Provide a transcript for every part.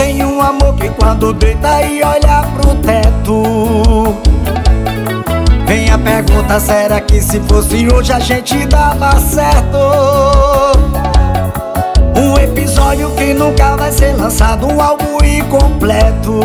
tem um amor que quando deita e olha pro teto, vem a pergunta, será que se fosse hoje a gente dava certo? Um episódio que nunca vai ser lançado, um álbum incompleto,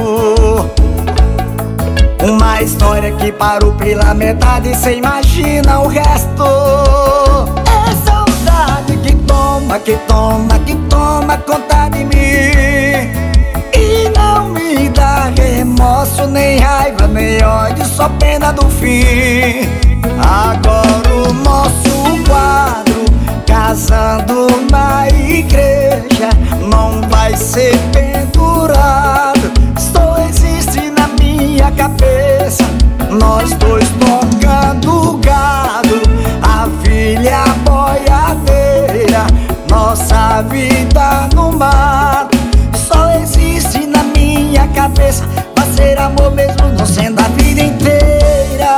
uma história que parou pela metade, cê imagina o resto. É saudade que toma, que toma, que toma conta de mim, e não me dá remorso, nem raiva, nem ódio, só pena do fim. Agora o nosso quadro, casando na igreja, não vai ser pendurado, só existe na minha cabeça, nós dois tocando gado, a filha boiadeira, nossa vida no mar. Só existe na minha cabeça, vai ser amor mesmo não sendo a vida inteira,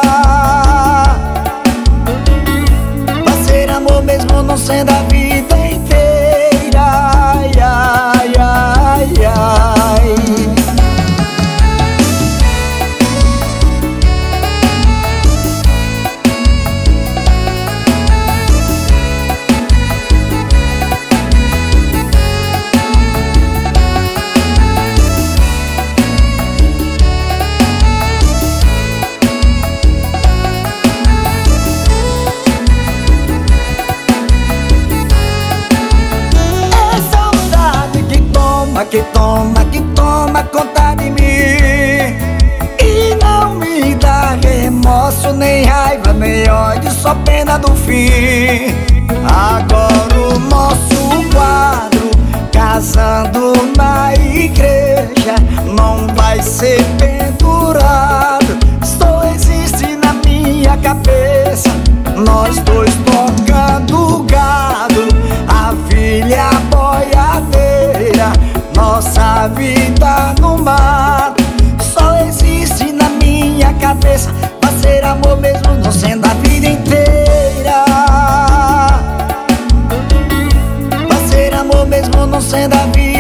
vai ser amor mesmo não sendo a vida inteira. Ai, ai, ai, ai. Que toma, que toma conta de mim, e não me dá remorso, nem raiva, nem ódio, só pena do fim. Agora o nosso quadro, casando na igreja, não vai ser pendurado, só existe na minha cabeça, nós dois tocando gado, a filha boiadeira, nossa vida no mar. Só existe na minha cabeça, vai ser amor mesmo não sendo a vida inteira, vai ser amor mesmo não sendo a vida